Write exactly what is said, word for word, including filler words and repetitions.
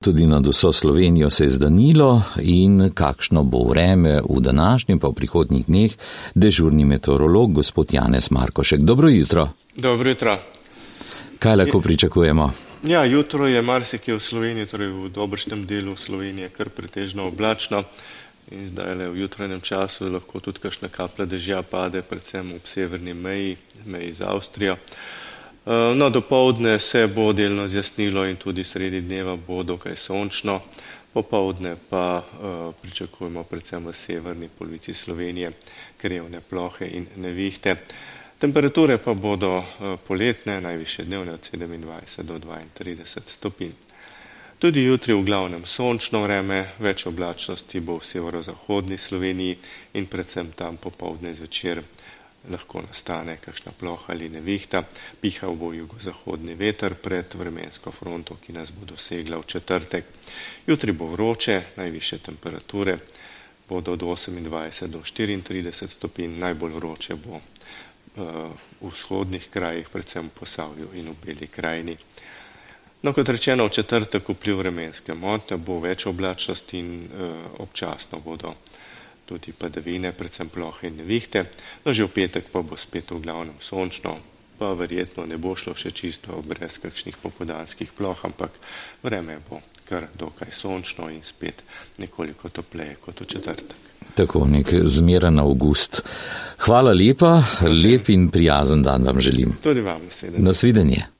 Tudi nad vso Slovenijo se je zdanilo in kakšno bo vreme v današnjem pa v prihodnjih dneh, dežurni meteorolog gospod Janez Markošek. Dobro jutro. Dobro jutro. Kaj lahko pričakujemo? Ja, jutro je marsikje v Sloveniji, torej v dobršnem delu Slovenije, kar pretežno oblačno in zdaj le v jutranjem času lahko tudi kakšna kaplja dežja pade, predvsem ob severni meji, meji z Avstrijo. No, dopoldne se bo delno zjasnilo in tudi sredi dneva bo dokaj sončno, popoldne pa uh, pričakujemo predvsem v severni polovici Slovenije krevne plohe in nevihte. Temperature pa bodo uh, poletne, najvišje dnevne od sedemindvajset do dvaintrideset stopinj. Tudi jutri v glavnem sončno vreme, več oblačnosti bo v severozahodni Sloveniji in predvsem tam popoldne zvečer lahko nastane kakšna ploha ali nevihta. Pihal bo jugozahodni veter pred vremensko fronto, ki nas bo dosegla v četrtek. Jutri bo vroče, najvišje temperature bodo od osemindvajset do štiriintrideset stopinj, najbolj vroče bo uh, v vzhodnih krajih, predvsem v Posavju in v Beli krajini. No, kot rečeno, v četrtek vpliv vremenske motnje bo več oblačnosti in uh, občasno bodo tudi padavine, predvsem plohe in nevihte. No, že v petek pa bo spet v glavnem sončno, pa verjetno ne bo šlo še čisto brez kakšnih popoldanskih ploh, ampak vreme bo kar dokaj sončno in spet nekoliko topleje kot v četrtek. Tako, nek zmeren avgust. Hvala lepa, lep in prijazen dan vam želim. Tudi vam, nasvidenje. Nasvidenje.